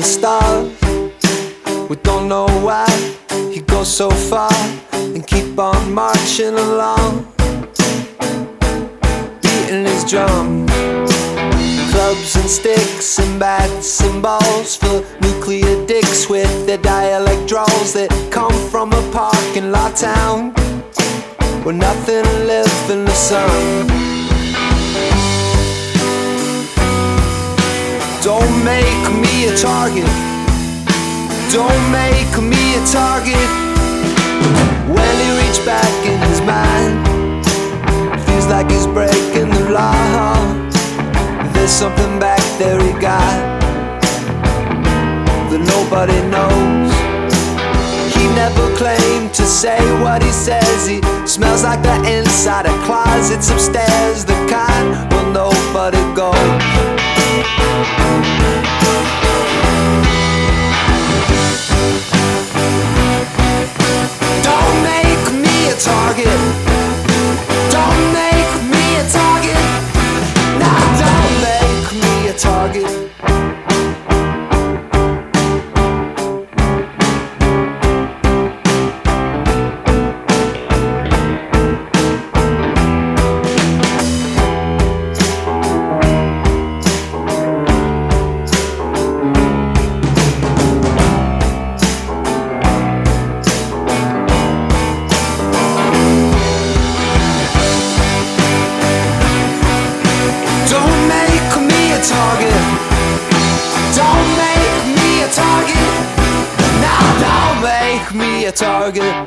the stars. We don't know why he goes so far and keep on marching along, beating his drum. Clubs and sticks and bats and balls for nuclear dicks with their dialect draws that come from a parking lot town where nothing lived in the sun. Don't make me a target. Don't make me a target. When he reached back in his mind, feels like he's breaking the law. There's something back there he got that nobody knows. He never claimed to say what he says. He smells like the inside of closets upstairs, the kind where nobody goes. Don't make me a target. Don't make me a target. No, don't make me a target. Me a target.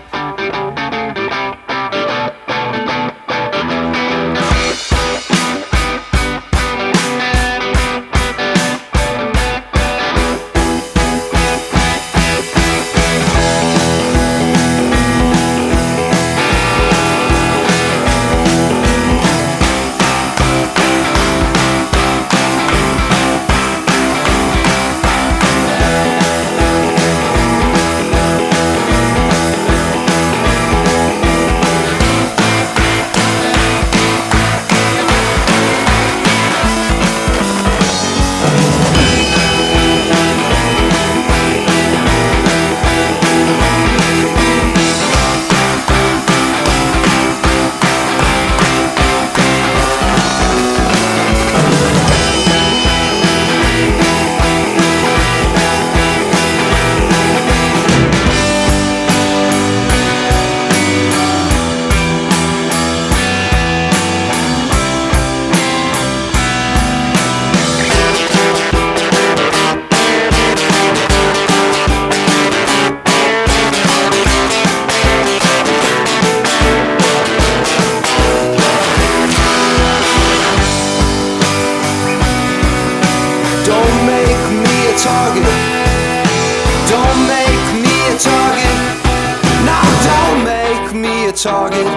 Target.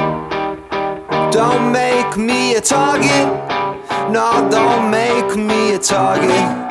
Don't make me a target. No, don't make me a target.